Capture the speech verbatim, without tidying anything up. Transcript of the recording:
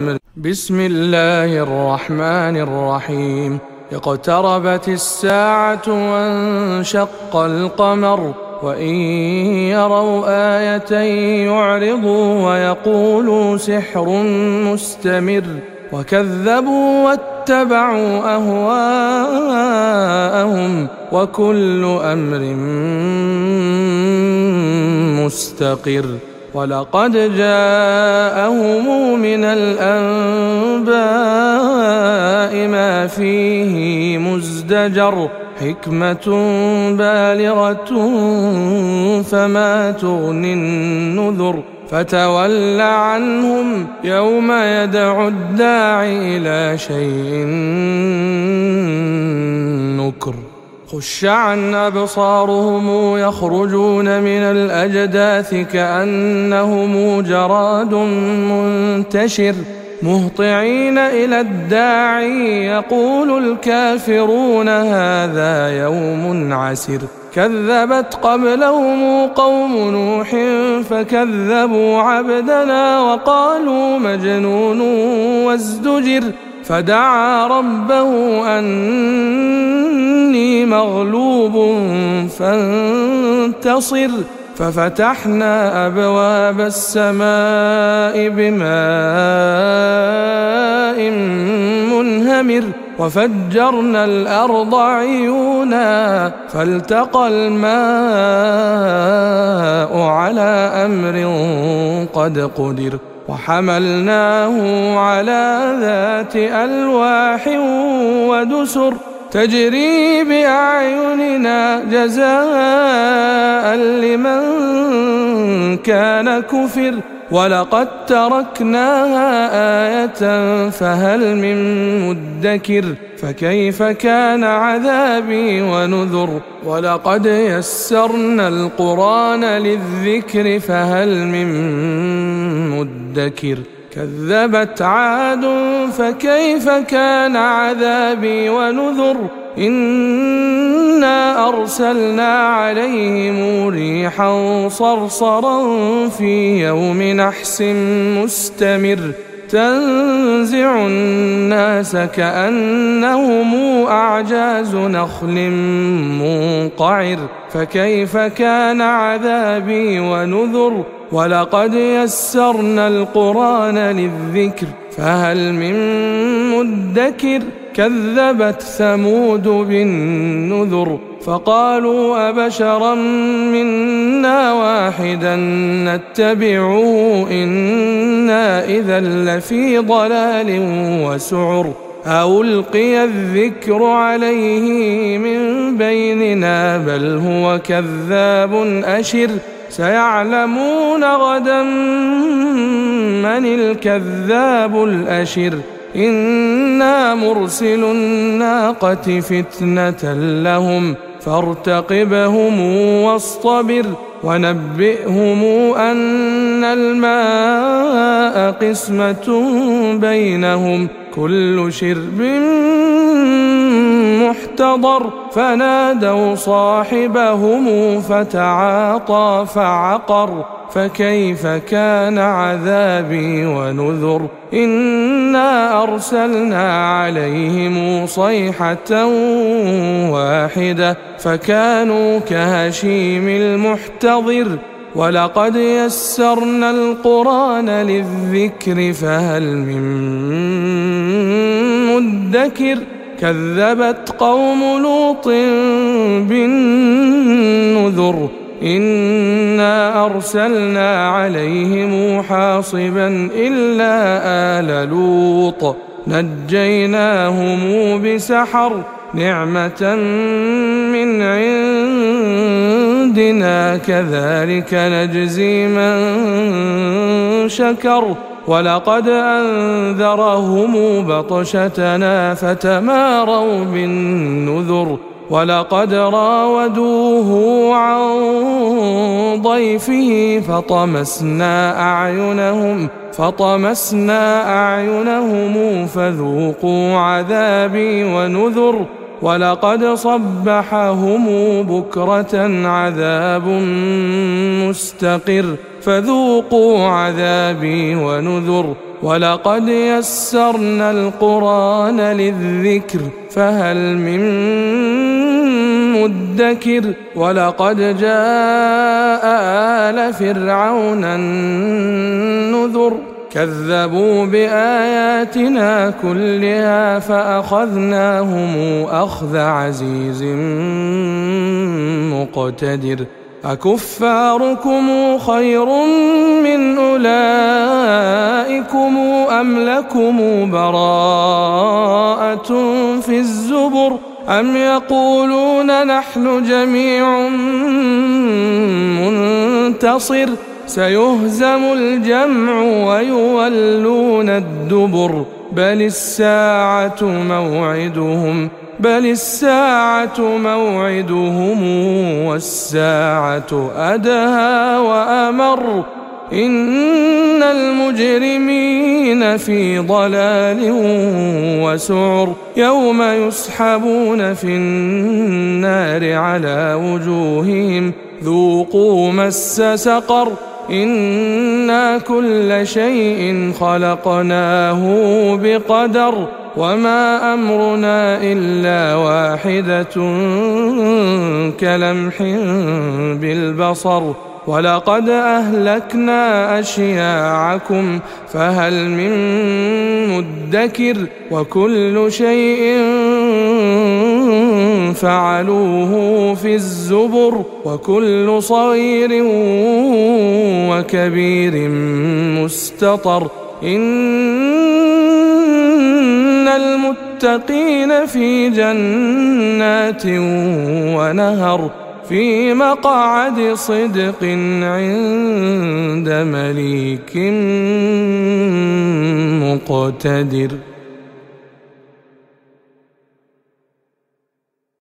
بسم الله الرحمن الرحيم. اقتربت الساعة وانشق القمر وإن يروا آية يعرضوا ويقولوا سحر مستمر وكذبوا واتبعوا أهواءهم وكل أمر مستقر. ولقد جاءهم من الأنباء ما فيه مزدجر حكمة بالغة فما تغني النذر. فتول عنهم يوم يدعو الداعي إلى شيء نكر. خش عن أبصارهم يخرجون من الأجداث كأنهم جراد منتشر مهطعين إلى الداعي يقول الكافرون هذا يوم عسر. كذبت قبلهم قوم نوح فكذبوا عبدنا وقالوا مجنون وازدجر. فدعا ربه أني مغلوب فانتصر. ففتحنا أبواب السماء بماء منهمر وفجرنا الأرض عيونا فالتقى الماء على أمر قد قدر. وحملناه على ذات ألواح ودسر تجري بأعيننا جزاء لمن كان كفر. ولقد تركناها آية فهل من مدكر. فكيف كان عذابي ونذر. ولقد يسرنا القرآن للذكر فهل من مدكر. كذبت عاد فكيف كان عذابي ونذر. إنا أرسلنا عليهم ريحا صرصرا في يوم نحس مستمر تنزع الناس كأنهم أعجاز نخل منقعر. فكيف كان عذابي ونذر. ولقد يسرنا القرآن للذكر فهل من مدكر. كذبت ثمود بالنذر فقالوا أبشرا منا واحدا نتبعه إنا إذا لفي ضلال وسعر. ألقي الذكر عليه من بيننا بل هو كذاب أشر. سيعلمون غدا من الكذاب الأشر. إنا مرسل الناقة فتنة لهم فارتقبهم واصطبر. ونبئهم أن الماء قسمة بينهم كل شرب محتضر. فنادوا صاحبهم فتعاطى فعقر. فكيف كان عذابي ونذر. إنا أرسلنا عليهم صيحة واحدة فكانوا كهشيم المحتضر. ولقد يسرنا القرآن للذكر فهل من مدكر. كذبت قوم لوط بالنذر إنا أرسلنا عليهم حاصبا إلا آل لوط نجيناهم بسحر نعمة من عندنا كذلك نجزي من شكر. ولقد أنذرهم بطشتنا فتماروا بالنذر. ولقد راودوه عن ضيفه فطمسنا أعينهم فطمسنا أعينهم فذوقوا عذابي ونذر. ولقد صبحهم بكرة عذاب مستقر فذوقوا عذابي ونذر. ولقد يسرنا القرآن للذكر فهل من مدكر ولقد جاء آل فرعون النذر كذبوا بآياتنا كلها فأخذناهم أخذ عزيز مقتدر أكفاركم خير من أولئكم أم لكم براءة في الزبر أم يقولون نحن جميع منتصر سيهزم الجمع ويولون الدبر بل الساعة موعدهم بل الساعة موعدهم والساعة أدهى وأمر إن المجرمين في ضلال وسعر يوم يسحبون في النار على وجوههم ذوقوا مس سقر إنا كل شيء خلقناه بقدر وما أمرنا إلا واحدة كلمح بالبصر ولقد أهلكنا أشياعكم فهل من مدكر وكل شيء فعلوه في الزبر وكل صغير وكبير مستطر إن المتقين في جنات ونهر في مقعد صدق عند مليك مقتدر.